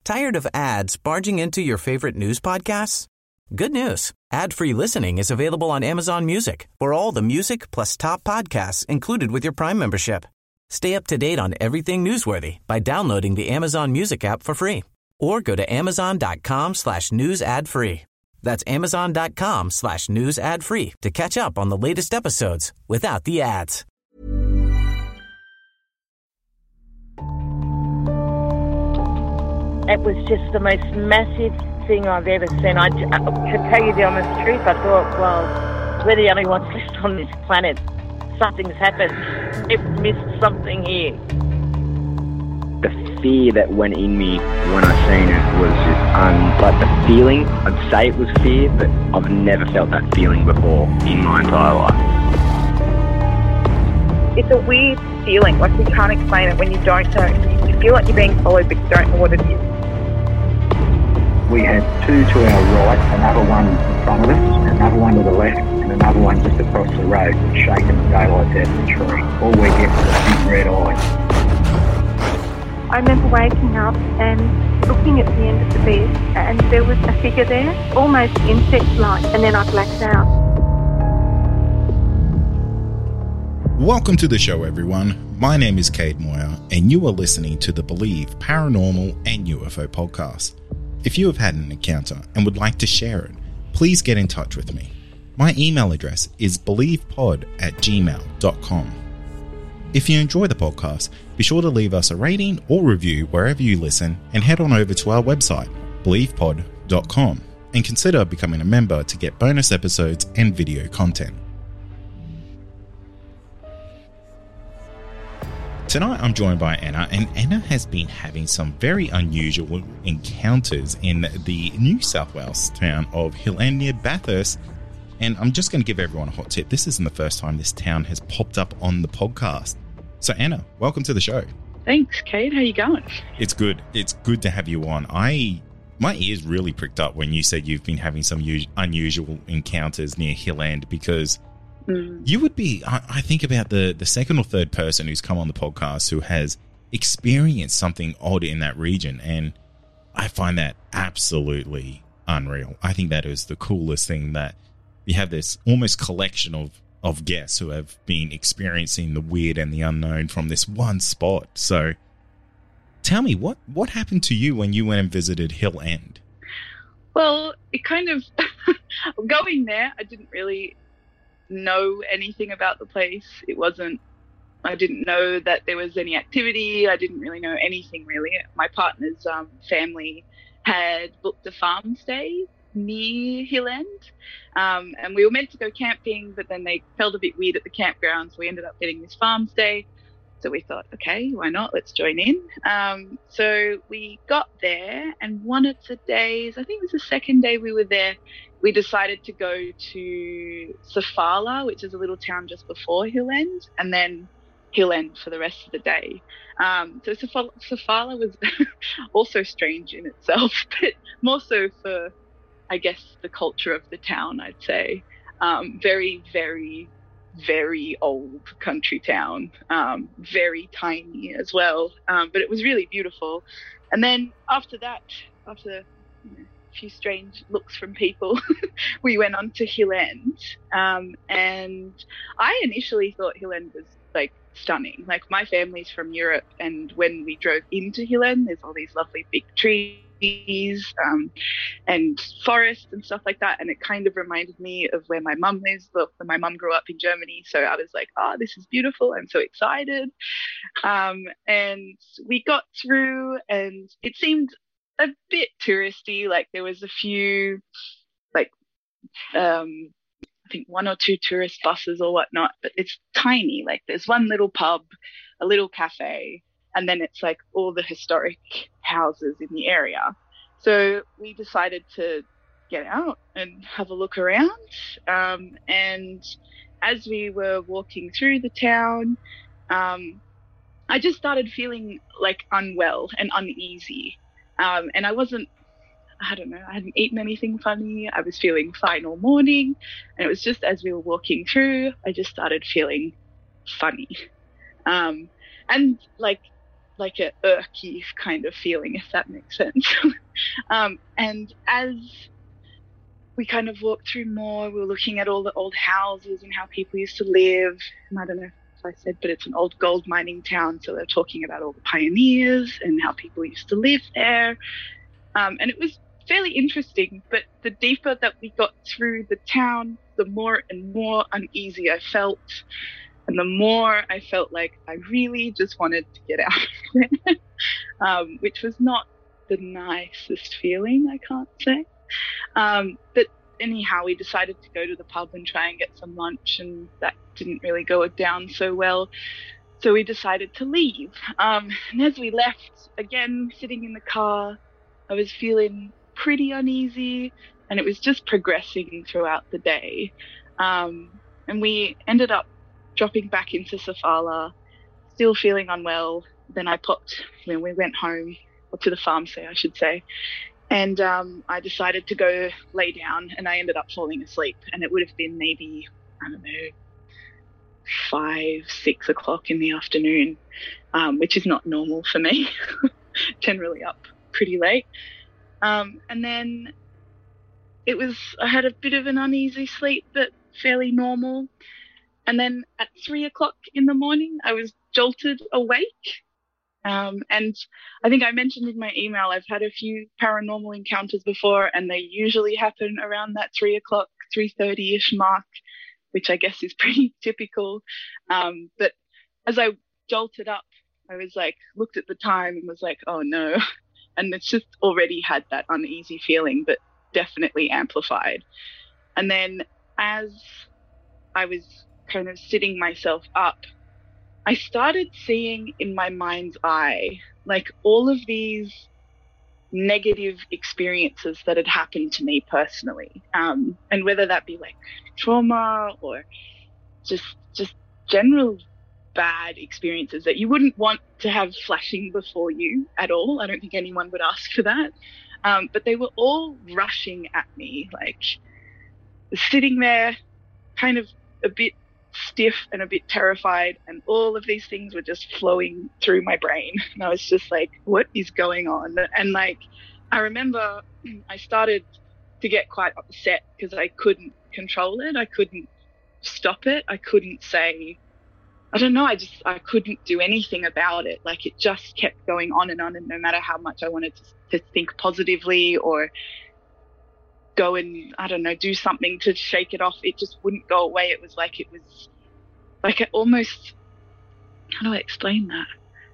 Tired of ads barging into your favorite news podcasts? Good news. Ad-free listening is available on Amazon Music for all the music plus top podcasts included with your Prime membership. Stay up to date on everything newsworthy by downloading the Amazon Music app for free or go to amazon.com/news ad free. That's amazon.com/news ad free to catch up on the latest episodes without the ads. It was just the most massive thing I've ever seen. To tell you the honest truth, I thought, well, we're the only ones left on this planet. Something's happened. We've missed something here. The fear that went in me when I seen it was just like the feeling. I'd say it was fear, but I've never felt that feeling before in my entire life. It's a weird feeling, like we can't explain it when you don't know. You feel like you're being followed, but you don't know what it is. We had two to our right, another one in front of us, another one to the left, and another one just across the road, shaking the daylights out of the tree. All we get was big red eyes. I remember waking up and looking at the end of the bed, and there was a figure there, almost insect-like, and then I blacked out. Welcome to the show, everyone. My name is Cade Moyer, and you are listening to the Believe Paranormal and UFO podcast. If you have had an encounter and would like to share it, please get in touch with me. My email address is believepod@gmail.com. If you enjoy the podcast, be sure to leave us a rating or review wherever you listen and head on over to our website, believepod.com, and consider becoming a member to get bonus episodes and video content. Tonight I'm joined by Anna, and Anna has been having some very unusual encounters in the New South Wales town of Hilland near Bathurst. And I'm just going to give everyone a hot tip. This isn't the first time this town has popped up on the podcast. So Anna, welcome to the show. Thanks, Kate. How you going? It's good. It's good to have you on. My ears really pricked up when you said you've been having some unusual encounters near Hilland, because you would be, I think, about the second or third person who's come on the podcast who has experienced something odd in that region. And I find that absolutely unreal. I think that is the coolest thing, that you have this almost collection of guests who have been experiencing the weird and the unknown from this one spot. So tell me, what happened to you when you went and visited Hill End? Well, it kind of, going there, I didn't really know anything about the place. I didn't know that there was any activity. I didn't really know anything really. My partner's family had booked a farm stay near Hill End, and we were meant to go camping, but then they felt a bit weird at the campground, so we ended up getting this farm stay. So we thought, okay, why not? Let's join in. So we got there, and one of the days, I think it was the second day we were there, we decided to go to Safala, which is a little town just before Hill End, and then Hill End for the rest of the day. So Safala was also strange in itself, but more so for, I guess, the culture of the town, I'd say. Very, very, very old country town, very tiny as well, but it was really beautiful. And then after that, after a few strange looks from people, we went on to Hill End, and I initially thought Hill End was like stunning. Like, my family's from Europe, and when we drove into Hill End, there's all these lovely big trees and forests and stuff like that, and it kind of reminded me of where my mum lives. Well, my mum grew up in Germany, so I was like, oh, this is beautiful, I'm so excited. And we got through, and it seemed a bit touristy. Like, there was a few, like I think one or two tourist buses or whatnot, but it's tiny. Like, there's one little pub, a little cafe, and then it's like all the historic houses in the area. So we decided to get out and have a look around. And as we were walking through the town, I just started feeling like unwell and uneasy. And I hadn't eaten anything funny. I was feeling fine all morning. And it was just as we were walking through, I just started feeling funny. And like, like a irky kind of feeling, if that makes sense. And as we kind of walked through more, we were looking at all the old houses and how people used to live. And I don't know if I said, but it's an old gold mining town. So they're talking about all the pioneers and how people used to live there. And it was fairly interesting, but the deeper that we got through the town, the more and more uneasy I felt. And the more I felt like I really just wanted to get out of there, which was not the nicest feeling, I can't say. But anyhow, we decided to go to the pub and try and get some lunch, and that didn't really go down so well. So we decided to leave. And as we left, again, sitting in the car, I was feeling pretty uneasy, and it was just progressing throughout the day. And we ended up dropping back into Sofala, still feeling unwell. Then I popped, when we went home, or to the pharmacy, I should say, and I decided to go lay down, and I ended up falling asleep. And it would have been maybe, I don't know, 5, 6 o'clock in the afternoon, which is not normal for me. Generally up pretty late. And then I had a bit of an uneasy sleep, but fairly normal. And then at 3 o'clock in the morning, I was jolted awake. And I think I mentioned in my email, I've had a few paranormal encounters before, and they usually happen around that 3 o'clock, 3:30-ish mark, which I guess is pretty typical. But as I jolted up, I was like, looked at the time and was like, oh no. And it's just already had that uneasy feeling, but definitely amplified. And then as I was kind of sitting myself up, I started seeing in my mind's eye, like all of these negative experiences that had happened to me personally. And whether that be like trauma or just general bad experiences that you wouldn't want to have flashing before you at all. I don't think anyone would ask for that. But they were all rushing at me, like sitting there kind of a bit stiff and a bit terrified, and all of these things were just flowing through my brain. And I was just like, what is going on? And like, I remember I started to get quite upset because I couldn't control it. I couldn't stop it. I couldn't say, I don't know, I couldn't do anything about it. Like, it just kept going on, and no matter how much I wanted to think positively or go and, I don't know, do something to shake it off, it just wouldn't go away. It was like it almost, how do I explain that?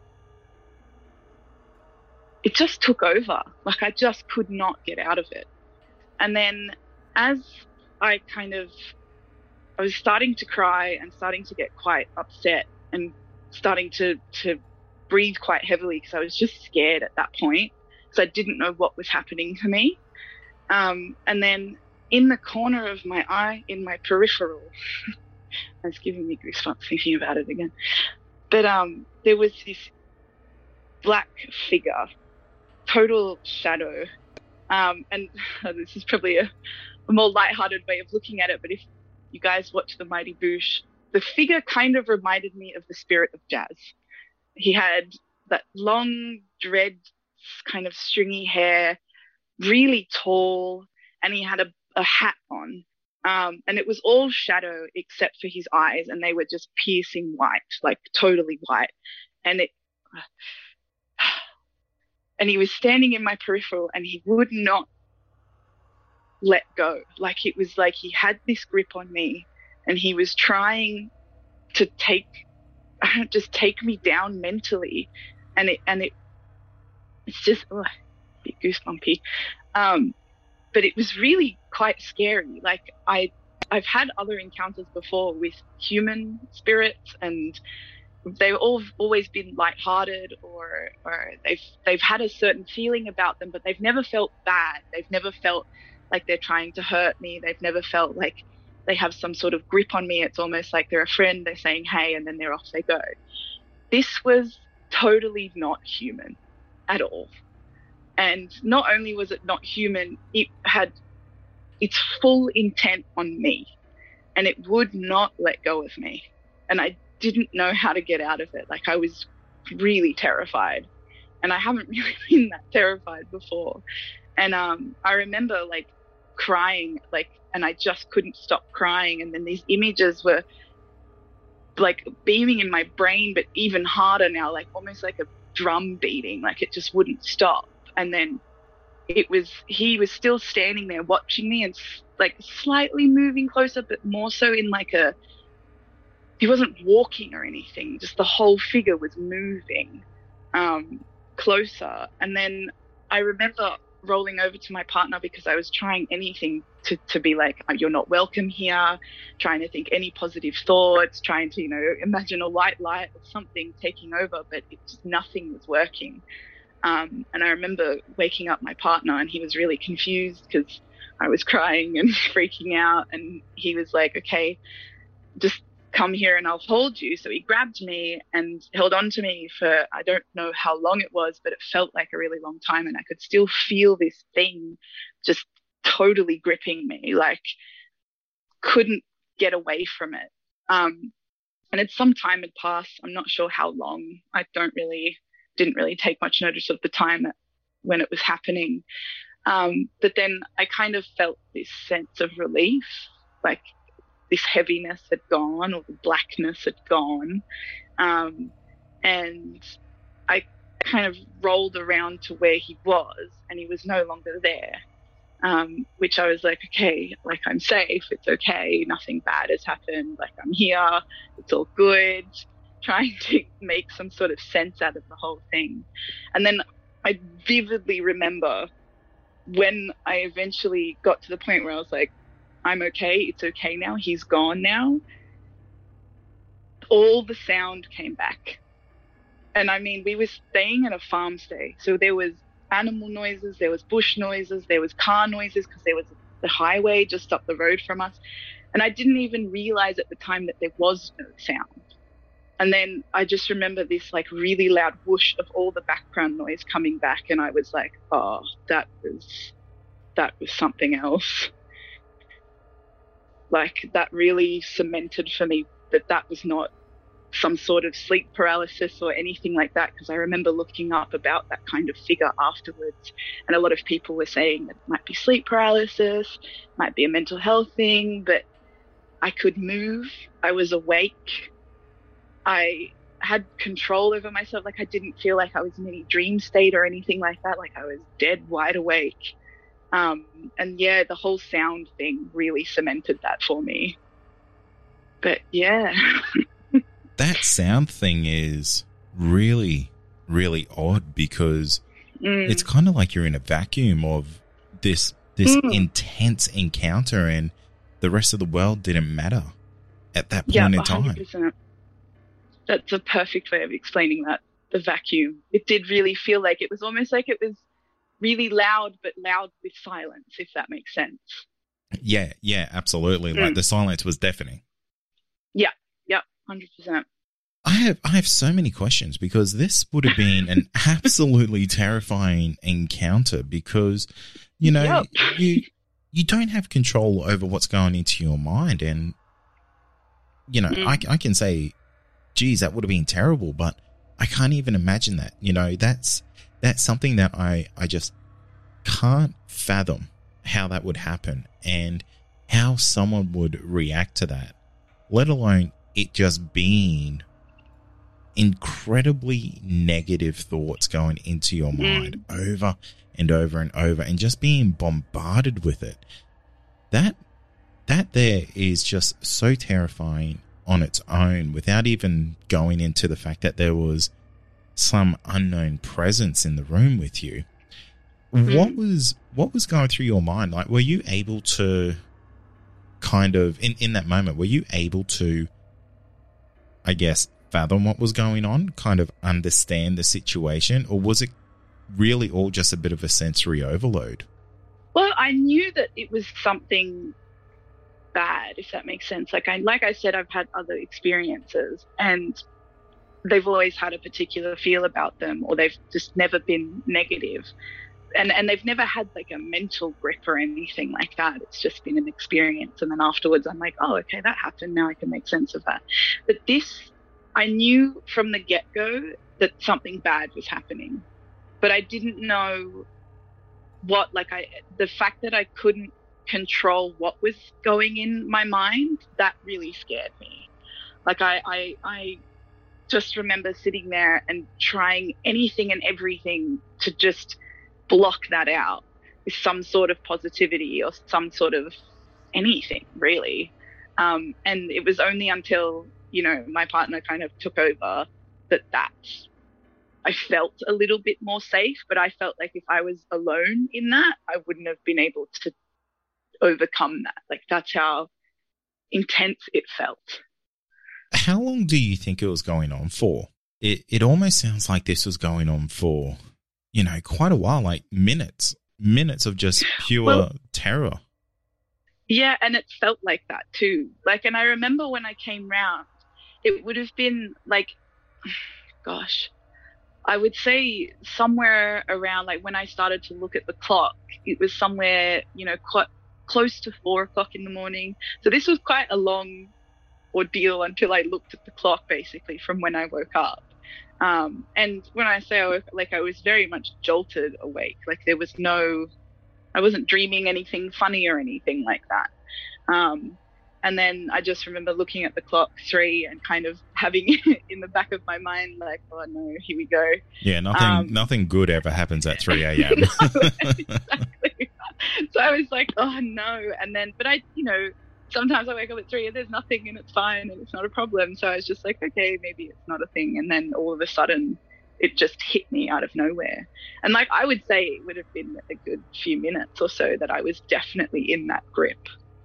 It just took over. Like, I just could not get out of it. And then as I was starting to cry and starting to get quite upset and starting to breathe quite heavily because I was just scared at that point. So I didn't know what was happening to me. And then in the corner of my eye, in my peripheral, it's giving me goosebumps thinking about it again. But there was this black figure, total shadow. And this is probably a more lighthearted way of looking at it, but if you guys watch The Mighty Boosh, the figure kind of reminded me of the spirit of Jazz. He had that long, dread, kind of stringy hair, really tall, and he had a hat on. And it was all shadow except for his eyes, and they were just piercing white, like totally white. And he was standing in my peripheral, and he would not let go. Like, it was like he had this grip on me, and he was trying to take me down mentally. And it's just a bit goosebumpy. But it was really quite scary. Like, I've had other encounters before with human spirits, and they've always been lighthearted, or they've had a certain feeling about them, but they've never felt bad. They've never felt like they're trying to hurt me. They've never felt like they have some sort of grip on me. It's almost like they're a friend. They're saying, hey, and then they're off they go. This was totally not human at all. And not only was it not human, it had its full intent on me, and it would not let go of me. And I didn't know how to get out of it. Like, I was really terrified. And I haven't really been that terrified before. And I remember like crying, like, and I just couldn't stop crying. And then these images were like beaming in my brain, but even harder now, like almost like a drum beating, like it just wouldn't stop. And then he was still standing there watching me and like slightly moving closer, but more so in like he wasn't walking or anything, just the whole figure was moving closer. And then I remember rolling over to my partner because I was trying anything to be like, you're not welcome here, trying to think any positive thoughts, trying to, imagine a white light or something taking over, but nothing was working. And I remember waking up my partner and he was really confused because I was crying and freaking out. And he was like, okay, just come here and I'll hold you. So he grabbed me and held on to me for, I don't know how long it was, but it felt like a really long time. And I could still feel this thing just totally gripping me, like couldn't get away from it. And it's some time had passed. I'm not sure how long. I didn't really take much notice of the time when it was happening. But then I kind of felt this sense of relief, like this heaviness had gone or the blackness had gone. And I kind of rolled around to where he was and he was no longer there, which I was like, okay, like I'm safe. It's okay. Nothing bad has happened. Like I'm here. It's all good. Trying to make some sort of sense out of the whole thing. And then I vividly remember when I eventually got to the point where I was like, I'm okay, it's okay now, he's gone now, all the sound came back. And I mean, we were staying at a farm stay, so there was animal noises, there was bush noises, there was car noises because there was the highway just up the road from us. And I didn't even realize at the time that there was no sound. And then I just remember this like really loud whoosh of all the background noise coming back. And I was like, oh, that was something else. Like that really cemented for me that was not some sort of sleep paralysis or anything like that. Because I remember looking up about that kind of figure afterwards. And a lot of people were saying that it might be sleep paralysis, might be a mental health thing, but I could move. I was awake. I had control over myself. Like I didn't feel like I was in any dream state or anything like that. Like I was dead wide awake. And yeah, the whole sound thing really cemented that for me. But yeah. That sound thing is really, really odd because it's kind of like you're in a vacuum of this intense encounter and the rest of the world didn't matter at that point in time. 100%. That's a perfect way of explaining that. The vacuum. It did really feel like it was almost like it was really loud, but loud with silence, if that makes sense. Yeah, absolutely. Like the silence was deafening. Yeah, 100%. I have so many questions because this would have been an absolutely terrifying encounter because, you don't have control over what's going into your mind. And, I can say, geez, that would have been terrible, but I can't even imagine that. That's something that I just can't fathom how that would happen and how someone would react to that, let alone it just being incredibly negative thoughts going into your mind over and over and over and just being bombarded with it. That there is just so terrifying on its own without even going into the fact that there was some unknown presence in the room with you. What was going through your mind? Like, were you able to kind of, in that moment, were you able to, I guess, fathom what was going on, kind of understand the situation, or was it really all just a bit of a sensory overload? Well, I knew that it was something bad, if that makes sense. Like I said, I've had other experiences and they've always had a particular feel about them, or they've just never been negative. And they've never had like a mental grip or anything like that. It's just been an experience. And then afterwards I'm like, oh, okay, that happened. Now I can make sense of that. But this I knew from the get-go that something bad was happening, but I didn't know what, the fact that I couldn't control what was going in my mind, that really scared me. I just remember sitting there and trying anything and everything to just block that out with some sort of positivity or some sort of anything, really. And it was only until, my partner kind of took over that I felt a little bit more safe, but I felt like if I was alone in that, I wouldn't have been able to overcome that. That's how intense it felt. How long do you think it was going on for? It almost sounds like this was going on for, quite a while, like minutes of just pure terror. Yeah, and it felt like that too. And I remember when I came round, it would have been I would say somewhere around when I started to look at the clock, it was somewhere, quite close to 4:00 in the morning. So this was quite a long ordeal until I looked at the clock, basically, from when I woke up. And when I say I woke, I was very much jolted awake. There was I wasn't dreaming anything funny or anything like that. And then I just remember looking at the clock 3 and kind of having in the back of my mind, oh no, here we go. Yeah, nothing good ever happens at 3 a.m. Exactly. So I was like, oh no. And then, but sometimes I wake up at 3 and there's nothing and it's fine and it's not a problem. So I was just like, okay, maybe it's not a thing. And then all of a sudden it just hit me out of nowhere. And I would say it would have been a good few minutes or so that I was definitely in that grip.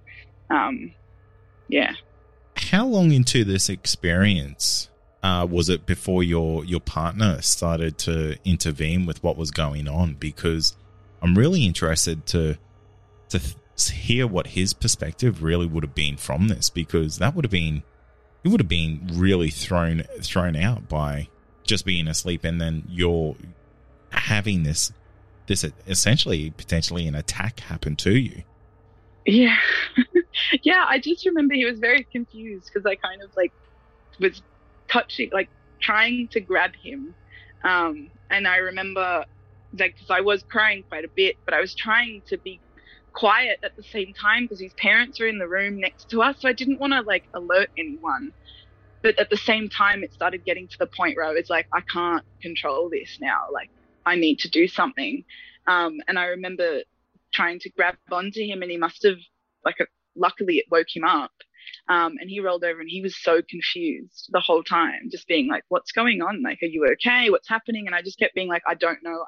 Yeah. How long into this experience was it before your partner started to intervene with what was going on? Because I'm really interested to hear what his perspective really would have been from this, because it would have been really thrown out by just being asleep, and then you're having this essentially potentially an attack happen to you. Yeah. Yeah, I just remember he was very confused because I kind of was touching, trying to grab him. And I remember because I was crying quite a bit, but I was trying to be quiet at the same time because his parents were in the room next to us. So I didn't want to alert anyone. But at the same time, it started getting to the point where I was like, I can't control this now. I need to do something. And I remember trying to grab onto him, and he must have, luckily it woke him up. And he rolled over and he was so confused the whole time, just being like, what's going on? Are you okay? What's happening? And I just kept being like, I don't know.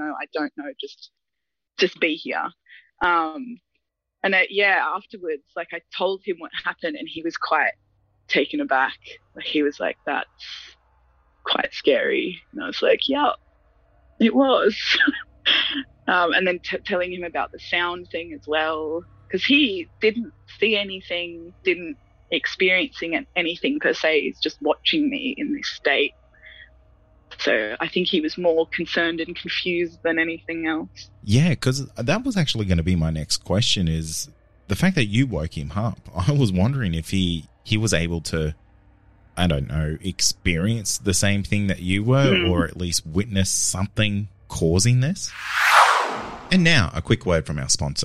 Just be here. And afterwards, I told him what happened and he was quite taken aback. He was like, that's quite scary. And I was like, yeah, it was. And then telling him about the sound thing as well, because he didn't see anything, didn't experiencing anything per se. He's just watching me in this state. So I think he was more concerned and confused than anything else. Yeah, because that was actually going to be my next question, is the fact that you woke him up. I was wondering if he was able to, I don't know, experience the same thing that you were, or at least witness something causing this. And now, a quick word from our sponsor.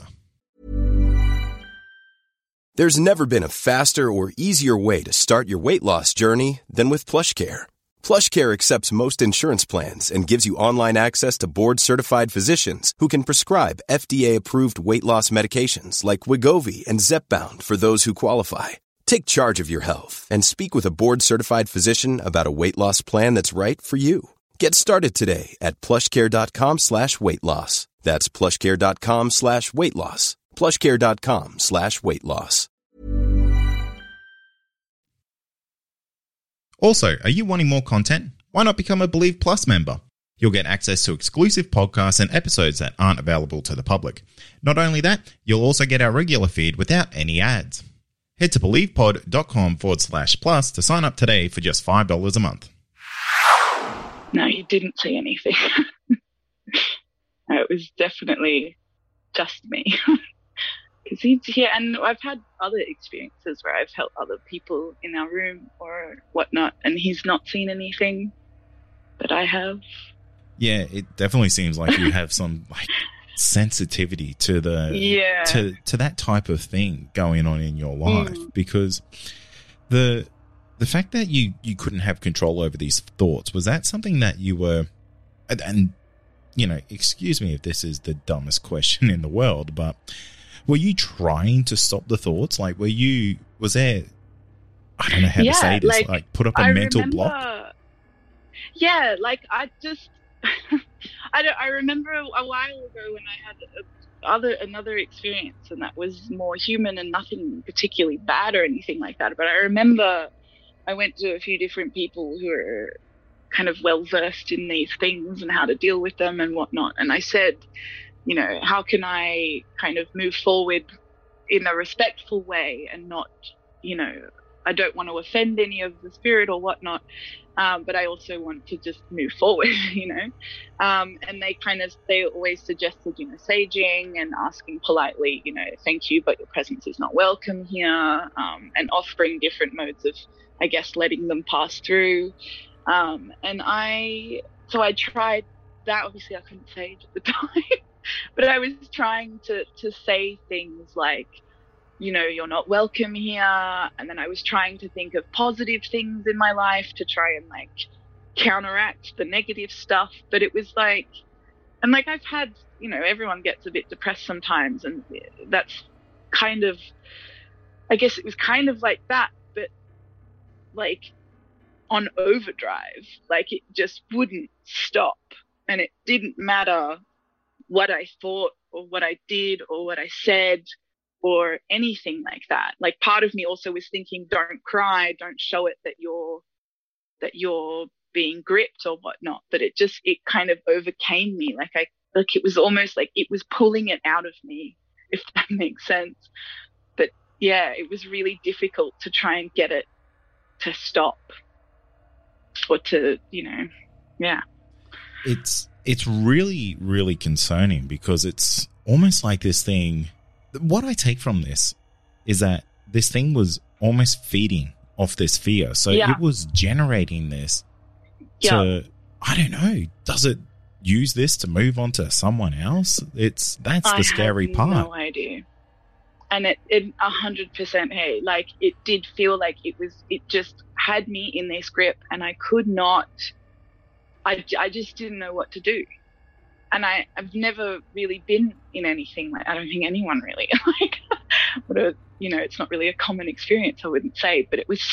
There's never been a faster or easier way to start your weight loss journey than with PlushCare. PlushCare accepts most insurance plans and gives you online access to board-certified physicians who can prescribe FDA-approved weight loss medications like Wegovy and Zepbound for those who qualify. Take charge of your health and speak with a board-certified physician about a weight loss plan that's right for you. Get started today at plushcare.com/weight-loss. That's plushcare.com/weight-loss. plushcare.com/weight-loss. Also, are you wanting more content? Why not become a Believe Plus member? You'll get access to exclusive podcasts and episodes that aren't available to the public. Not only that, you'll also get our regular feed without any ads. Head to believepod.com/plus to sign up today for just $5 a month. No, he didn't see anything. It was definitely just me. Because he's here, and I've had other experiences where I've helped other people in our room or whatnot, and he's not seen anything, but I have. Yeah, it definitely seems like you have some like sensitivity to the to that type of thing going on in your life, because the fact that you couldn't have control over these thoughts, was that something that you were, and you know, excuse me if this is the dumbest question in the world, but were you trying to stop the thoughts? Like, was there, I don't know how to say this, like put up a mental block? Yeah, like I just, I remember a while ago when I had another experience, and that was more human and nothing particularly bad or anything like that. But I remember I went to a few different people who are kind of well versed in these things and how to deal with them and whatnot. And I said, you know, how can I kind of move forward in a respectful way and not, you know, I don't want to offend any of the spirit or whatnot, but I also want to just move forward, you know. And they always suggested, you know, saging and asking politely, you know, thank you, but your presence is not welcome here, and offering different modes of, I guess, letting them pass through. And I tried that. Obviously I couldn't sage at the time, but I was trying to say things like, you know, you're not welcome here. And then I was trying to think of positive things in my life to try and like counteract the negative stuff. But it was like, and like I've had, you know, everyone gets a bit depressed sometimes, and that's kind of, I guess it was kind of like that, but like on overdrive, like it just wouldn't stop. And it didn't matter what I thought or what I did or what I said or anything like that. Like part of me also was thinking, don't cry, don't show it that you're being gripped or whatnot. But it kind of overcame me. Like it was almost like it was pulling it out of me, if that makes sense. But yeah, it was really difficult to try and get it to stop or to, you know, yeah. It's really, really concerning, because it's almost like this thing. What I take from this is that this thing was almost feeding off this fear. So it was generating this to, I don't know, does it use this to move on to someone else? That's the scary part. I have no idea. And it 100%, hey, like it did feel like it just had me in this grip, and I could not, I just didn't know what to do. And I've never really been in anything like, I don't think anyone really, like, you know, it's not really a common experience, I wouldn't say, but it was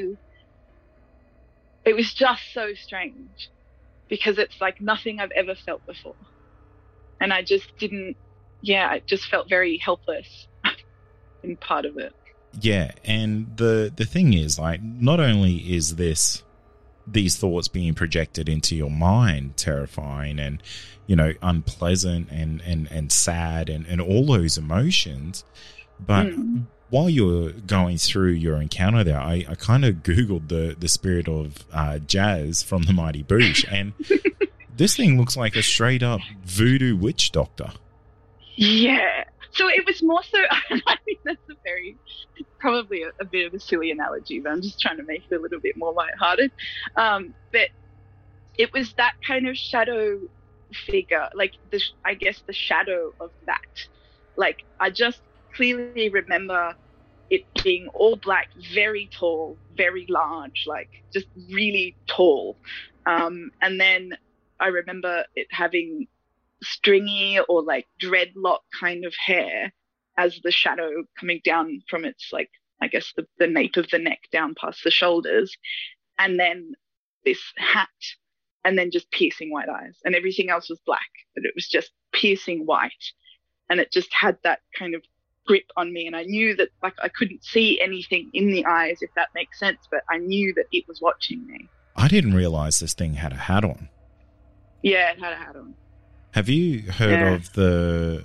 just so strange, because it's like nothing I've ever felt before. And I just I just felt very helpless in part of it. Yeah. And the thing is, like, not only is these thoughts being projected into your mind terrifying and, you know, unpleasant and sad and all those emotions, but while you were going through your encounter there, I kind of Googled the spirit of Jazz from the Mighty Boosh, and this thing looks like a straight up voodoo witch doctor. Yeah. So it was more so, I mean, that's probably a bit of a silly analogy, but I'm just trying to make it a little bit more lighthearted. But it was that kind of shadow figure, like I guess the shadow of that. Like I just clearly remember it being all black, very tall, very large, like just really tall. And then I remember it having stringy or like dreadlock kind of hair as the shadow coming down from its, like, I guess the nape of the neck down past the shoulders, and then this hat, and then just piercing white eyes, and everything else was black, but it was just piercing white, and it just had that kind of grip on me. And I knew that, like, I couldn't see anything in the eyes, if that makes sense, but I knew that it was watching me. I didn't realize this thing had a hat on. Yeah, it had a hat on. Have you heard of the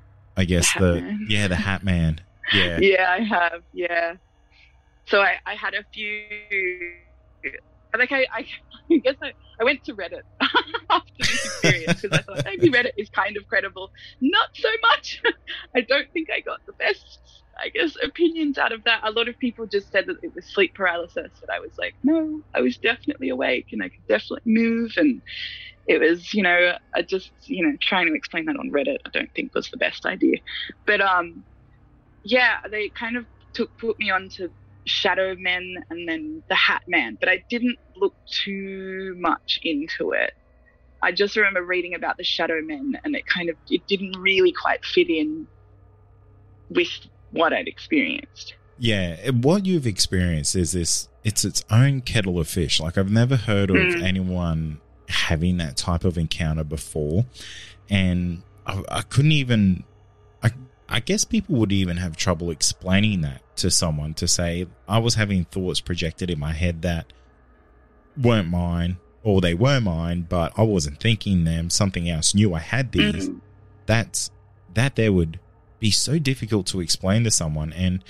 Hat Man? Yeah. Yeah, I have. Yeah. So I had a few like I guess I went to Reddit after this experience because I thought maybe Reddit is kind of credible. Not so much. I don't think I got the best, I guess, opinions out of that. A lot of people just said that it was sleep paralysis, but I was like, no, I was definitely awake and I could definitely move. And it was, I just, trying to explain that on Reddit, I don't think was the best idea. But yeah, they kind of put me on to Shadow Men and then the Hat Man, but I didn't look too much into it. I just remember reading about the Shadow Men, and it didn't really quite fit in with what I'd experienced. Yeah, what you've experienced is it's its own kettle of fish. Like, I've never heard of anyone having that type of encounter before, and I couldn't even, I guess people would even have trouble explaining that to someone, to say, I was having thoughts projected in my head that weren't mine, or they were mine, but I wasn't thinking them. Something else knew I had these. That there would be so difficult to explain to someone, and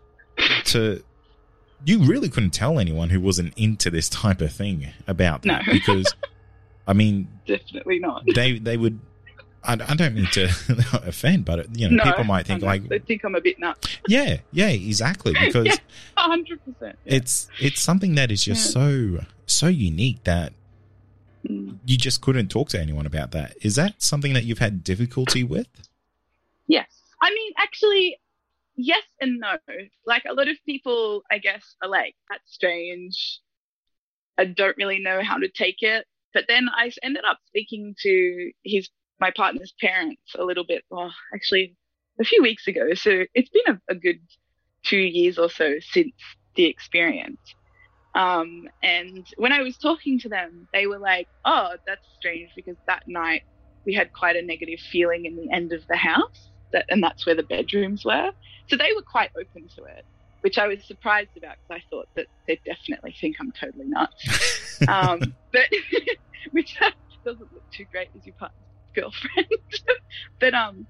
you really couldn't tell anyone who wasn't into this type of thing about that. No. Because, I mean, definitely not. They would. I don't mean to offend, but people might think they think I'm a bit nuts. Yeah, exactly. Because 100%. Yeah. It's something that is just so unique that you just couldn't talk to anyone about that. Is that something that you've had difficulty with? Yes. I mean, actually, yes and no. Like, a lot of people, I guess, are like, that's strange. I don't really know how to take it. But then I ended up speaking to my partner's parents a little bit, actually a few weeks ago. So it's been a good 2 years or so since the experience. And when I was talking to them, they were like, oh, that's strange, because that night we had quite a negative feeling in the end of the house, and that's where the bedrooms were. So they were quite open to it, which I was surprised about, because I thought that they'd definitely think I'm totally nuts. But which doesn't look too great as your partner's girlfriend. but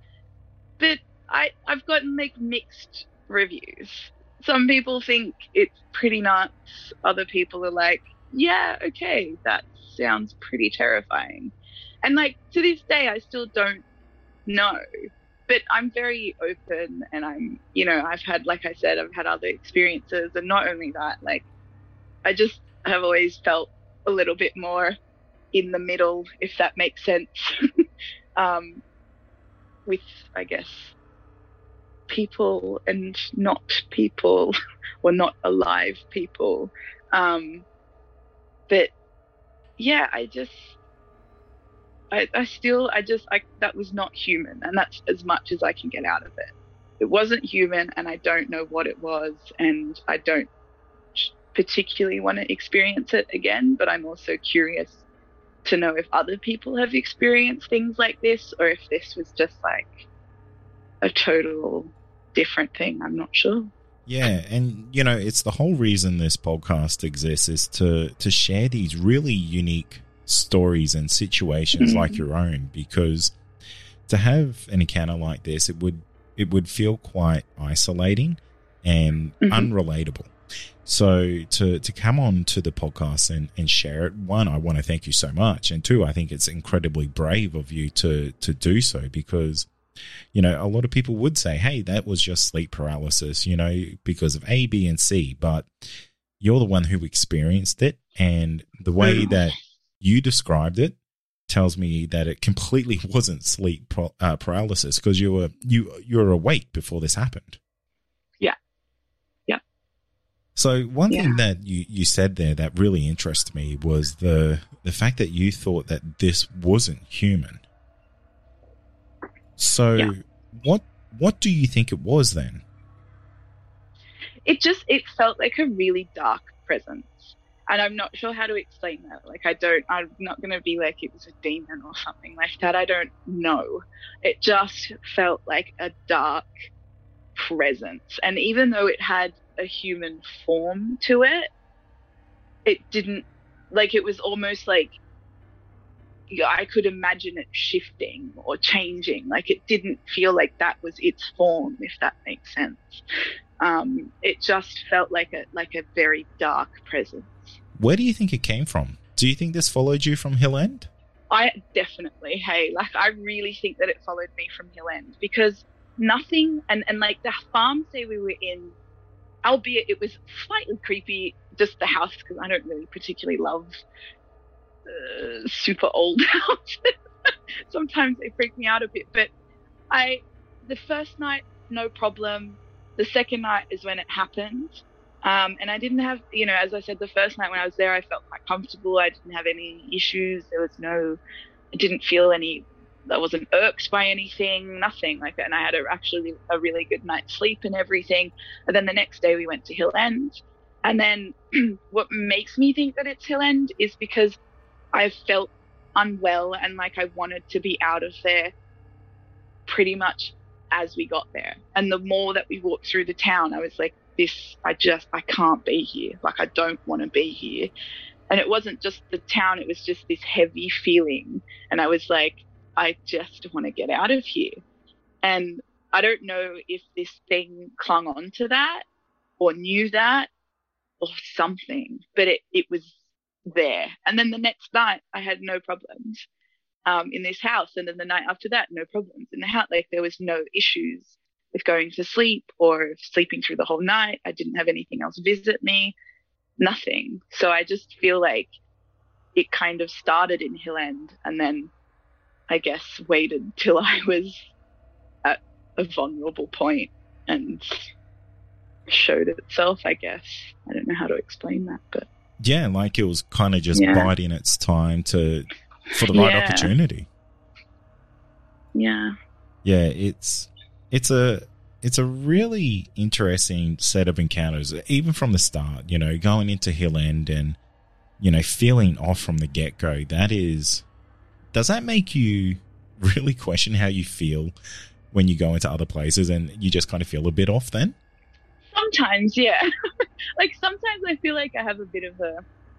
I've gotten like mixed reviews. Some people think it's pretty nuts. Other people are like, yeah, okay, that sounds pretty terrifying. And like, to this day, I still don't know. But I'm very open, and I'm, I've had, like I said, I've had other experiences. And not only that, like, I just have always felt a little bit more in the middle, if that makes sense, with, I guess, people and not people, or not alive people. But yeah, that was not human, and that's as much as I can get out of it. It wasn't human, and I don't know what it was, and I don't particularly want to experience it again, but I'm also curious to know if other people have experienced things like this, or if this was just like a total different thing. I'm not sure. Yeah, and it's the whole reason this podcast exists, is to share these really unique stories and situations like your own, because to have an encounter like this, it would feel quite isolating and unrelatable. So to come on to the podcast and share it, one, I want to thank you so much, and two, I think it's incredibly brave of you to do so, because a lot of people would say, hey, that was just sleep paralysis, because of A, B, and C, but you're the one who experienced it, and the way that you described it tells me that it completely wasn't sleep paralysis, because you were awake before this happened. So one thing that you said there that really interested me was the fact that you thought that this wasn't human. So what do you think it was then? It felt like a really dark presence. And I'm not sure how to explain that. Like, I'm not going to be like it was a demon or something like that. I don't know. It just felt like a dark presence. And even though it had a human form to it, it didn't, like, it was almost like I could imagine it shifting or changing. Like, it didn't feel like that was its form, if that makes sense. It just felt like a very dark presence. Where do you think it came from? Do you think this followed you from Hill End? I definitely, I really think that it followed me from Hill End, because nothing, and like the farm say we were in, albeit it was slightly creepy, just the house, because I don't really particularly love super old houses. Sometimes they freak me out a bit, but the first night, no problem. The second night is when it happened. And I didn't have, as I said, the first night when I was there, I felt quite comfortable. I didn't have any issues. I didn't feel I wasn't irked by anything, nothing like that. And I had actually a really good night's sleep and everything. And then the next day we went to Hill End. And then what makes me think that it's Hill End is because I felt unwell and like I wanted to be out of there pretty much as we got there. And the more that we walked through the town, I was like, I can't be here. Like, I don't want to be here. And it wasn't just the town, it was just this heavy feeling. And I was like, I just want to get out of here. And I don't know if this thing clung on to that or knew that or something, but it was there. And then the next night I had no problems in this house. And then the night after that, no problems in the house. Like, there was no issues with going to sleep or sleeping through the whole night. I didn't have anything else visit me, nothing. So I just feel like it kind of started in Hill End and then I guess waited till I was at a vulnerable point and showed itself, I guess. I don't know how to explain that, but yeah, like it was kind of just biding its time for the right opportunity. Yeah. Yeah, it's a really interesting set of encounters, even from the start, going into Hill End and, feeling off from the get-go. Does that make you really question how you feel when you go into other places and you just kind of feel a bit off then? Sometimes, yeah. Like, sometimes I feel like I have a bit of a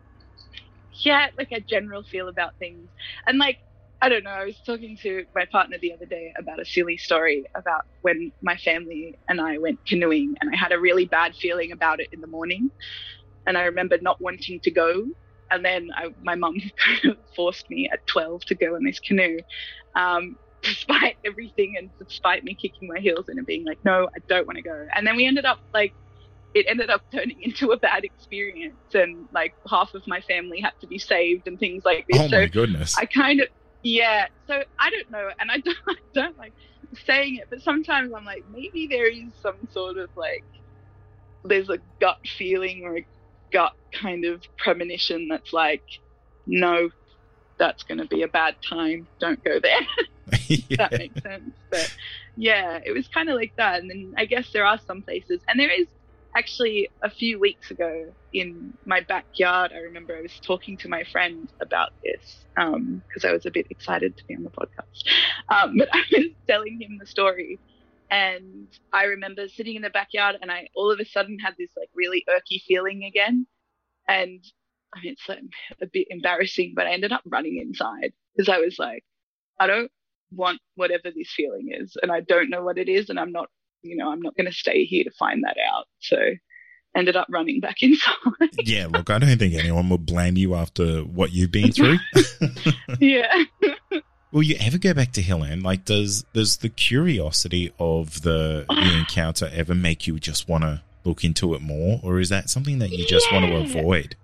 general feel about things. And, like, I don't know, I was talking to my partner the other day about a silly story about when my family and I went canoeing, and I had a really bad feeling about it in the morning. And I remember not wanting to go. And then my mum kind of forced me at 12 to go in this canoe, despite everything and despite me kicking my heels in and being like, no, I don't want to go. And then it ended up turning into a bad experience. And like half of my family had to be saved and things like this. Oh my goodness. I kind of, yeah. So I don't know. And I don't like saying it, but sometimes I'm like, maybe there is some sort of like, there's a gut feeling or a gut kind of premonition that's like, no, that's going to be a bad time. Don't go there. Yeah. That makes sense. But yeah, it was kind of like that. And then I guess there are some places, and there is actually a few weeks ago in my backyard, I remember I was talking to my friend about this because I was a bit excited to be on the podcast. But I was telling him the story, and I remember sitting in the backyard and I all of a sudden had this like really irky feeling again. And I mean, it's like a bit embarrassing, but I ended up running inside because I was like, I don't want whatever this feeling is, and I don't know what it is, and I'm not going to stay here to find that out. So ended up running back inside. Yeah, look, I don't think anyone would blame you after what you've been through. Yeah. Will you ever go back to Hill End? Like, does the curiosity of the encounter ever make you just want to look into it more, or is that something that you just want to avoid?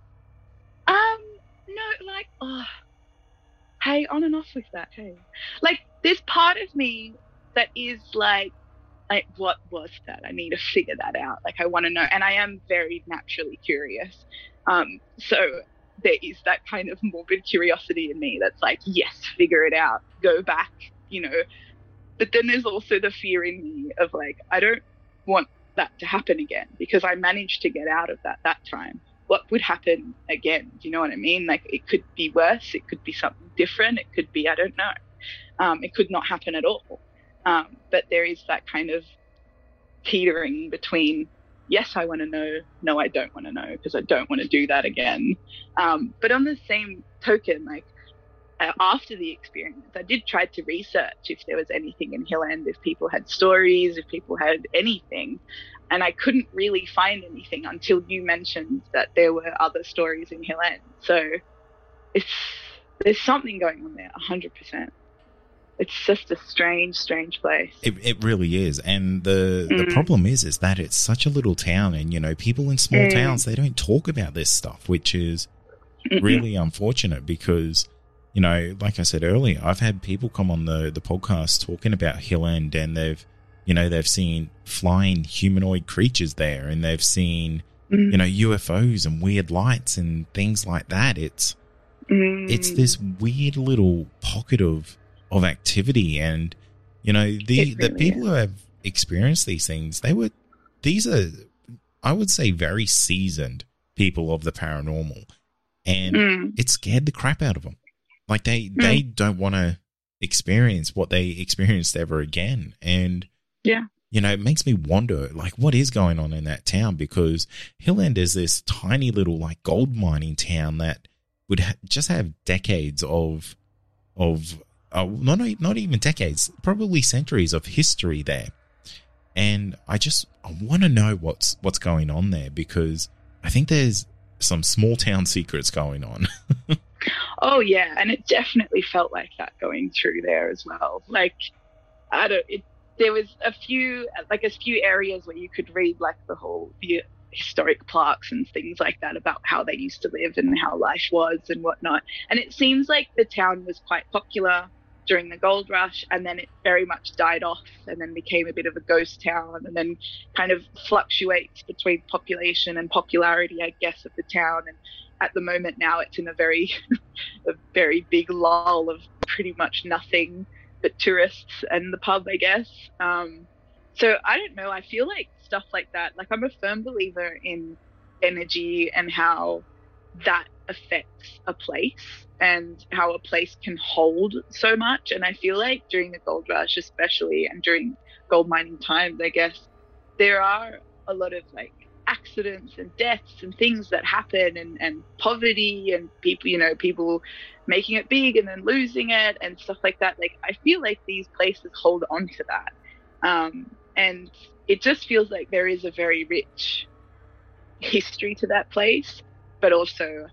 No, like, hey, on and off with that, hey. Like, there's part of me that is like, what was that? I need to figure that out. Like, I want to know. And I am very naturally curious. So there is that kind of morbid curiosity in me that's like, yes, figure it out, go back, But then there's also the fear in me of like, I don't want that to happen again because I managed to get out of that time. What would happen again? Do you know what I mean? Like, it could be worse. It could be something different. It could be, I don't know. It could not happen at all. But there is that kind of teetering between, yes, I want to know. No, I don't want to know because I don't want to do that again. But on the same token, like, after the experience, I did try to research if there was anything in Hill End, if people had stories, if people had anything. And I couldn't really find anything until you mentioned that there were other stories in Hill End. So there's something going on there, 100%. It's just a strange, strange place. It really is. And the problem is that it's such a little town, and, you know, people in small towns, they don't talk about this stuff, which is really unfortunate because, you know, like I said earlier, I've had people come on the podcast talking about Hill End, and they've seen flying humanoid creatures there, and they've seen, you know, UFOs and weird lights and things like that. It's this weird little pocket of activity, and, you know, the people who have experienced these things, these are, I would say, very seasoned people of the paranormal, and it scared the crap out of them. Like they don't want to experience what they experienced ever again. And you know, it makes me wonder, like, what is going on in that town? Because Hill End is this tiny little, like, gold mining town that would just have decades of not even decades, probably centuries of history there. And I want to know what's going on there, because I think there's some small town secrets going on. Oh yeah, and it definitely felt like that going through there as well. Like, there was a few areas where you could read, like, the historic plaques and things like that about how they used to live and how life was and whatnot. And it seems like the town was quite popular during the gold rush, and then it very much died off and then became a bit of a ghost town, and then kind of fluctuates between population and popularity, I guess, of the town. And at the moment now it's in a very big lull of pretty much nothing but tourists and the pub, I guess. So I don't know, I feel like stuff like that, like, I'm a firm believer in energy and how that affects a place and how a place can hold so much. And I feel like during the gold rush especially, and during gold mining times, I guess, there are a lot of, like, accidents and deaths and things that happen, and poverty, and people making it big and then losing it and stuff like that. Like, I feel like these places hold on to that. And it just feels like there is a very rich history to that place, but also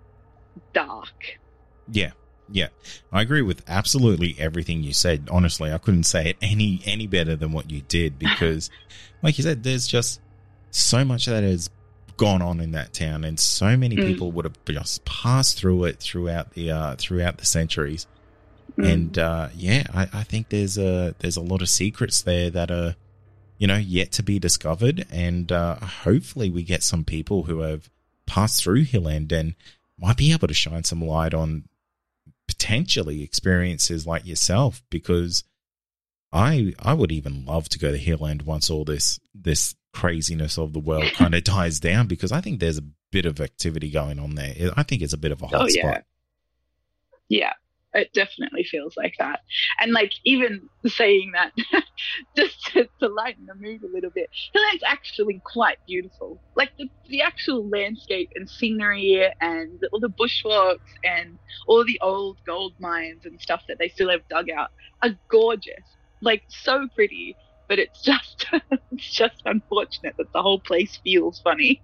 dark. Yeah. I agree with absolutely everything you said. Honestly, I couldn't say it any better than what you did, because like you said, there's just so much that has gone on in that town, and so many people would have just passed through it throughout the centuries. And I think there's a lot of secrets there that are, you know, yet to be discovered, and hopefully we get some people who have passed through Hill End and might be able to shine some light on potentially experiences like yourself, because I would even love to go to Hill End once all this craziness of the world kind of dies down, because I think there's a bit of activity going on there. I think it's a bit of a hot spot. Yeah, it definitely feels like that. And, like, even saying that, just to lighten the mood a little bit, Hill End's actually quite beautiful. Like, the actual landscape and scenery and all the bushwalks and all the old gold mines and stuff that they still have dug out are gorgeous. Like, so pretty. But it's just unfortunate that the whole place feels funny.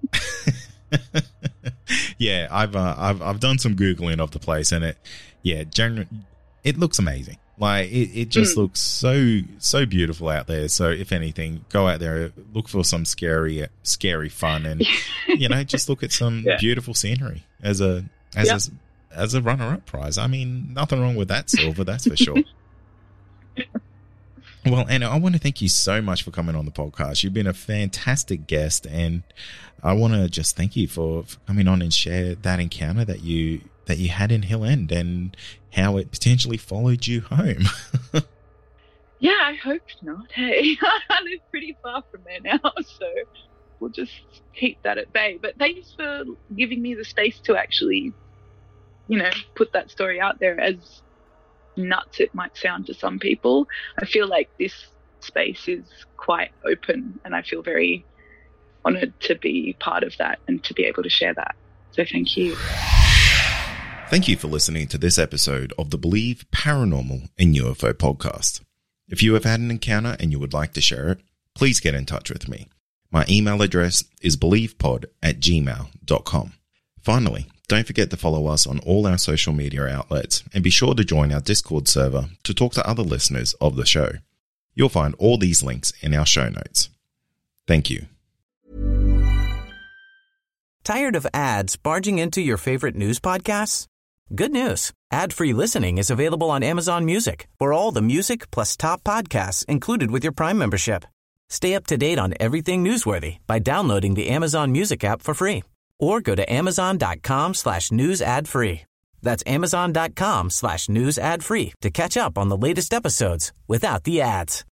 Yeah, I've done some Googling of the place, and it looks amazing. Like, it just looks so beautiful out there. So if anything, go out there, look for some scary fun, and you know, just look at some beautiful scenery as a runner-up prize. I mean, nothing wrong with that silver, that's for sure. Well, Anna, I want to thank you so much for coming on the podcast. You've been a fantastic guest, and I want to just thank you for coming on and share that encounter that you had in Hill End and how it potentially followed you home. Yeah, I hope not. Hey, I live pretty far from there now, so we'll just keep that at bay. But thanks for giving me the space to actually, you know, put that story out there, as nuts it might sound to some people. I feel like this space is quite open, and I feel very honoured to be part of that and to be able to share that. So thank you. Thank you for listening to this episode of the Believe Paranormal and UFO podcast. If you have had an encounter and you would like to share it, please get in touch with me. My email address is believepod@gmail.com. Finally, don't forget to follow us on all our social media outlets and be sure to join our Discord server to talk to other listeners of the show. You'll find all these links in our show notes. Thank you. Tired of ads barging into your favorite news podcasts? Good news. Ad-free listening is available on Amazon Music for all the music plus top podcasts included with your Prime membership. Stay up to date on everything newsworthy by downloading the Amazon Music app for free or go to amazon.com/news ad free. That's amazon.com/news ad free to catch up on the latest episodes without the ads.